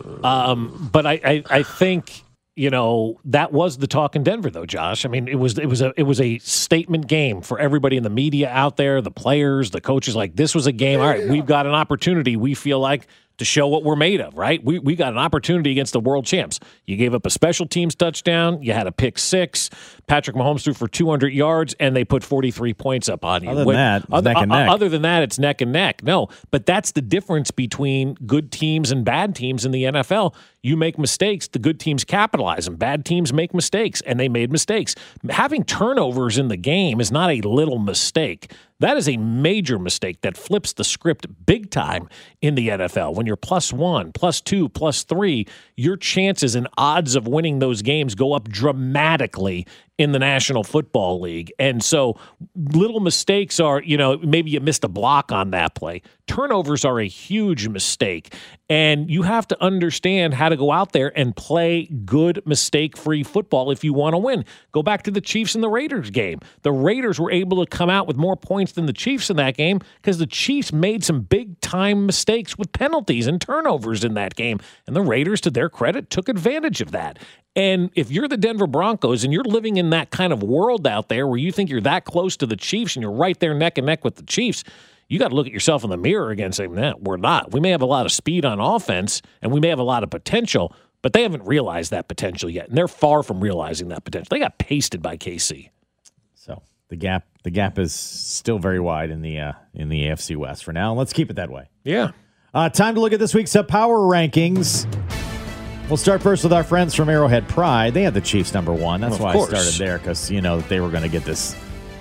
But I think, that was the talk in Denver, though, Josh. I mean, it was a statement game for everybody in the media out there, the players, the coaches. Like, this was a game. All right, we've got an opportunity. We feel like to show what we're made of, right? We got an opportunity against the world champs. You gave up a special teams touchdown. You had a pick six. Patrick Mahomes threw for 200 yards, and they put 43 points up on you. Other than that, it's neck and neck. Other than that, it's neck and neck. No, but that's the difference between good teams and bad teams in the NFL. You make mistakes, the good teams capitalize, and bad teams make mistakes, and they made mistakes. Having turnovers in the game is not a little mistake. That is a major mistake that flips the script big time in the NFL. When you're +1, +2, +3, your chances and odds of winning those games go up dramatically in the National Football League. And so little mistakes are, maybe you missed a block on that play. Turnovers are a huge mistake. And you have to understand how to go out there and play good mistake-free football if you want to win. Go back to the Chiefs and the Raiders game. The Raiders were able to come out with more points than the Chiefs in that game because the Chiefs made some big-time mistakes with penalties and turnovers in that game. And the Raiders, to their credit, took advantage of that. And if you're the Denver Broncos and you're living in that kind of world out there where you think you're that close to the Chiefs and you're right there neck and neck with the Chiefs, you got to look at yourself in the mirror again and say, nah, we're not. We may have a lot of speed on offense and we may have a lot of potential, but they haven't realized that potential yet. And they're far from realizing that potential. They got pasted by KC. So the gap is still very wide in the AFC West for now. Let's keep it that way. Yeah. Time to look at this week's power rankings. We'll start first with our friends from Arrowhead Pride. They had the Chiefs number one. That's why I started there, because that they were going to get this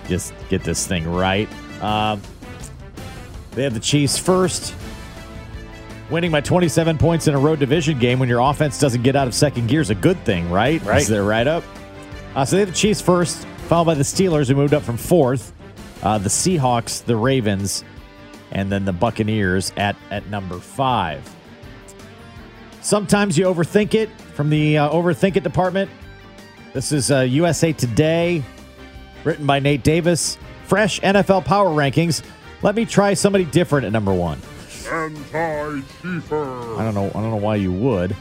thing right. They have the Chiefs first, winning by 27 points in a road division game. When your offense doesn't get out of second gear is a good thing, right? Right. So they're right up. So they have the Chiefs first, followed by the Steelers, who moved up from fourth. The Seahawks, the Ravens, and then the Buccaneers at number 5. Sometimes you overthink it, from the Overthink It department. This is USA Today, written by Nate Davis. Fresh NFL power rankings. Let me try somebody different at number 1. Anti-Chiefer. I don't know why you would.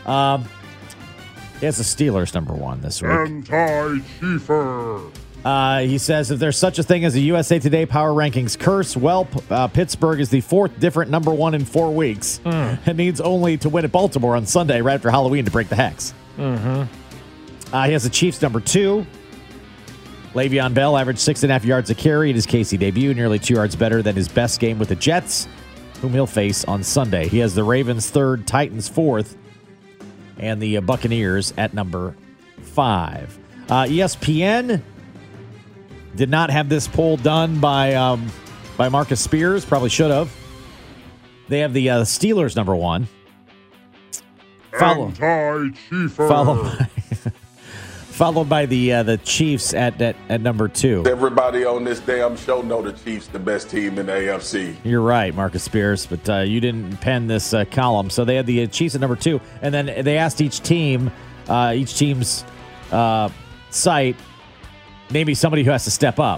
It's the Steelers number 1 this week. Anti-Chiefer. He says, if there's such a thing as a USA Today Power Rankings curse, well, Pittsburgh is the 4th different number 1 in 4 weeks. It needs only to win at Baltimore on Sunday right after Halloween to break the hex. Mm-hmm. He has the Chiefs number 2. Le'Veon Bell averaged 6.5 yards a carry in his KC debut, nearly 2 yards better than his best game with the Jets, whom he'll face on Sunday. He has the Ravens 3rd, Titans 4th, and the Buccaneers at number 5. ESPN did not have this poll done by Marcus Spears. Probably should have. They have the Steelers number 1. Followed followed by the Chiefs at number 2. Everybody on this damn show know the Chiefs the best team in the AFC. You're right, Marcus Spears, but you didn't pen this column. So they had the Chiefs at number 2, and then they asked each team's site, name me somebody who has to step up,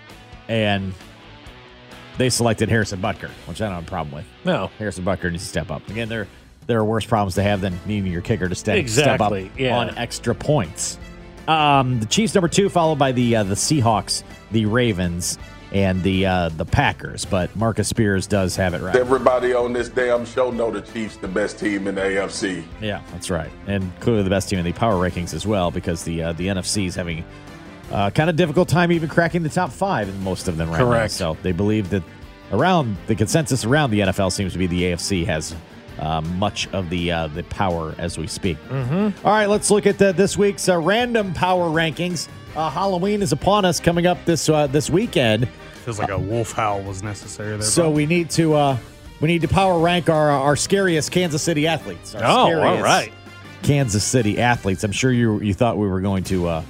and they selected Harrison Butker, which I don't have a problem with. No. Harrison Butker needs to step up. Again, there are worse problems to have than needing your kicker to step up on extra points. The Chiefs number 2, followed by the Seahawks, the Ravens, and the Packers. But Marcus Spears does have it right. Everybody on this damn show know the Chiefs the best team in the AFC. Yeah, that's right. And clearly the best team in the power rankings as well, because the NFC is having kind of difficult time even cracking the top 5 in most of them right now. So they believe that around the consensus around the NFL seems to be the AFC has much of the power as we speak. Mm-hmm. All right, let's look at this week's random power rankings. Halloween is upon us, coming up this weekend. Feels like a wolf howl was necessary there. So we need to power rank our scariest Kansas City athletes. All right, Kansas City athletes. I'm sure you thought we were going to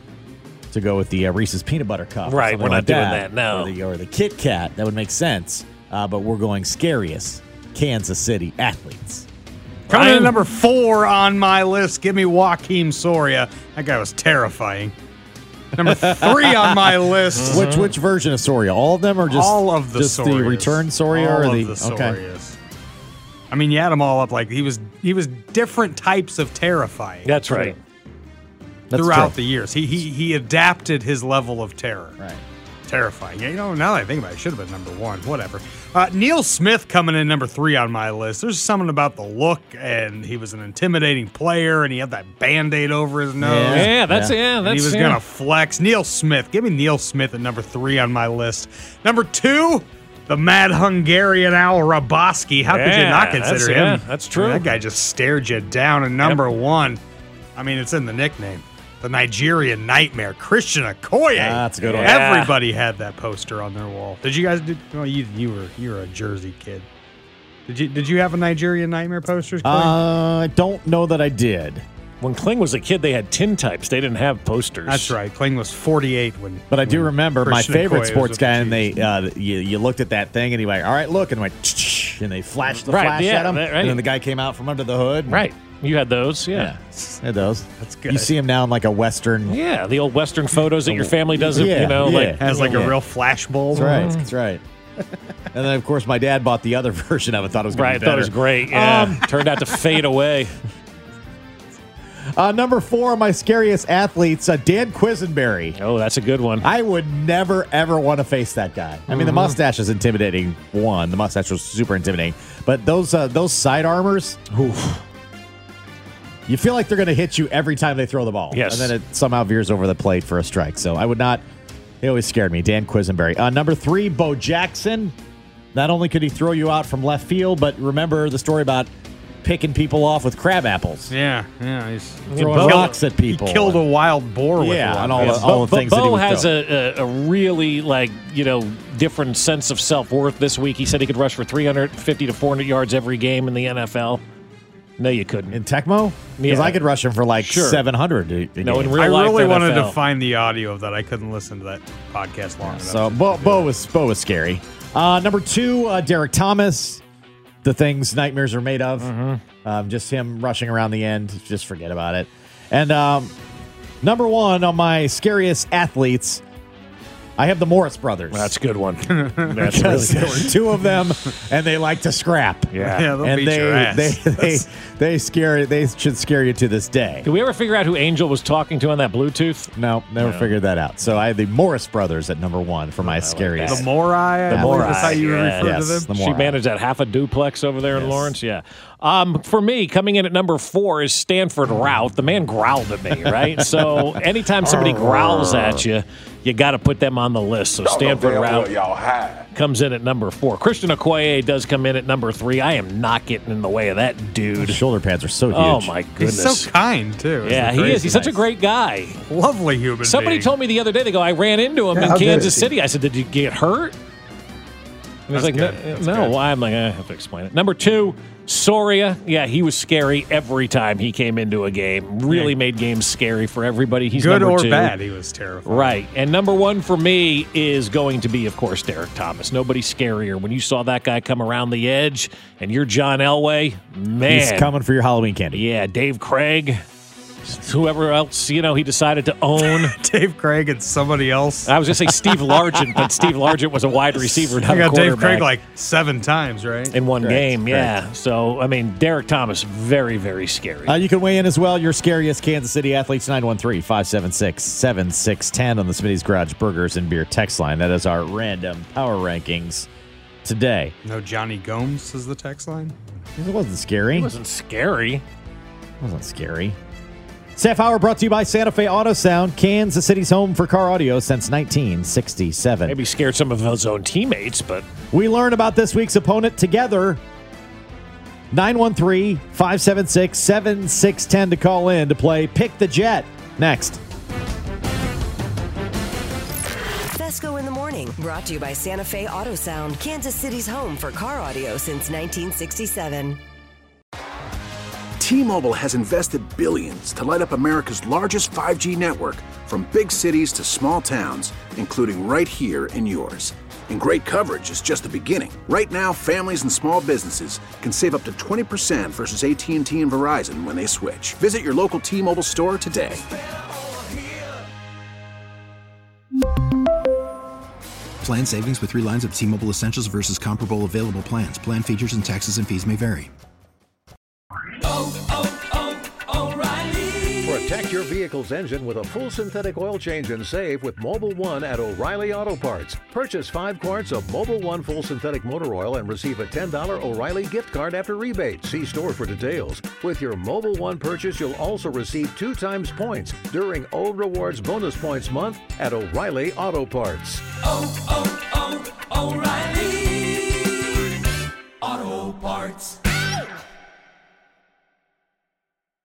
go with the Reese's Peanut Butter Cup. Right, we're not doing that. No, or the Kit Kat. That would make sense. But we're going scariest Kansas City athletes. Coming in at number 4 on my list, give me Joakim Soria. That guy was terrifying. Number 3 on my list. Which version of Soria? All of them, or just all of the just Sorias. the return Soria, all or of the Sorias. Okay. I mean, you add them all up. Like he was different types of terrifying. That's right. Throughout the years, he adapted his level of terror. Right. Terrifying. Yeah, now that I think about it, should have been number 1. Whatever. Neil Smith coming in number 3 on my list. There's something about the look, and he was an intimidating player, and he had that Band-Aid over his nose. That's he was going to flex. Neil Smith. Give me Neil Smith at number 3 on my list. Number 2, the mad Hungarian Al Raboski. How could you not consider him? Yeah, that's true. That guy just stared you down. And number 1, I mean, it's in the nickname. The Nigerian Nightmare, Christian Okoye. That's a good one. Everybody had that poster on their wall. Did you guys? Well, you were a Jersey kid. Did you have a Nigerian Nightmare posters? I don't know that I did. When Kling was a kid, they had tintypes. They didn't have posters. That's right. Kling was 48 when. But I do remember Christian my favorite Okoye sports was guy, and they you looked at that thing, and he went, "All right, look," and went, and they flashed the flash at him, and then the guy came out from under the hood. Right. You had those, yeah. Had those. That's good. You see him now in like a Western. Yeah, the old Western photos that your family does. Has like a real flash bulb. That's right. And then, of course, my dad bought the other version of it. Thought it was going to be better. Thought it was great. Yeah. Turned out to fade away. Number 4 of my scariest athletes, Dan Quisenberry. Oh, that's a good one. I would never, ever want to face that guy. I mean, the mustache is intimidating. The mustache was super intimidating. But those side armors, oof. You feel like they're going to hit you every time they throw the ball. Yes. And then it somehow veers over the plate for a strike. So I would not. He always scared me. Dan Quisenberry. Number 3, Bo Jackson. Not only could he throw you out from left field, but remember the story about picking people off with crab apples. Yeah. He's throwing rocks at people. He killed a wild boar with one. And all the things that he Bo would has throw. a really, different sense of self-worth this week. He said he could rush for 350 to 400 yards every game in the NFL. No, you couldn't. In Tecmo? Because I could rush him for 700. No, in real I life really NFL. wanted to find the audio of that. I couldn't listen to that podcast long enough. So Bo was scary. Number 2, Derek Thomas. The things nightmares are made of. Mm-hmm. Just him rushing around the end. Just forget about it. And number 1 on my scariest athletes, I have the Morris brothers. That's a good one. That's really there were 2 of them, and they like to scrap. Yeah, they'll beat your ass. They should scare you to this day. Did we ever figure out who Angel was talking to on that Bluetooth? No, never figured that out. So I had the Morris brothers at number 1 for my scariest. The Morai? That's how you refer to them? She managed that half a duplex over there in Lawrence. Yeah. For me, coming in at number 4 is Stanford Routh. The man growled at me, right? So anytime somebody growls at you, you got to put them on the list. So Stanford Routh comes in at number 4. Christian Okoye does come in at number 3. I am not getting in the way of that dude. His shoulder pads are so huge. Oh, my goodness. He's so kind, too. Yeah, he is. He's such a great guy. Lovely human Somebody being. told me the other day, they go, I ran into him in Kansas City. I said, did you get hurt? And he's like, no, I'm like, I have to explain it. Number 2, Soria. Yeah, he was scary every time he came into a game. Really made games scary for everybody. He's good number or 2. bad, he was terrifying. Right. And number 1 for me is going to be, of course, Derek Thomas. Nobody scarier. When you saw that guy come around the edge and you're John Elway, man. He's coming for your Halloween candy. Yeah, Dave Craig. Whoever else, he decided to own. Dave Craig and somebody else. I was going to say Steve Largent, but Steve Largent was a wide receiver, not I got a quarterback. Dave Craig like 7 times, right? In one game, yeah. Correct. So, I mean, Derek Thomas, very, very scary. You can weigh in as well. Your scariest Kansas City athletes, 913-576-7610 on the Smitty's Garage Burgers and Beer text line. That is our random power rankings today. No Johnny Gomes is the text line? It wasn't scary. It wasn't scary. It wasn't scary. Staff Hour brought to you by Santa Fe Auto Sound, Kansas City's home for car audio since 1967. Maybe scared some of his own teammates, but we learn about this week's opponent together. 913-576-7610 to call in to play Pick the Jet. Next. Fesco in the Morning, brought to you by Santa Fe Auto Sound, Kansas City's home for car audio since 1967. T-Mobile has invested billions to light up America's largest 5G network, from big cities to small towns, including right here in yours. And great coverage is just the beginning. Right now, families and small businesses can save up to 20% versus AT&T and Verizon when they switch. Visit your local T-Mobile store today. Plan savings with 3 lines of T-Mobile Essentials versus comparable available plans. Plan features and taxes and fees may vary. Protect your vehicle's engine with a full synthetic oil change and save with Mobil 1 at O'Reilly Auto Parts. Purchase 5 quarts of Mobil 1 full synthetic motor oil and receive a $10 O'Reilly gift card after rebate. See store for details. With your Mobil 1 purchase, you'll also receive 2 times points during O Rewards Bonus Points Month at O'Reilly Auto Parts. O'Reilly.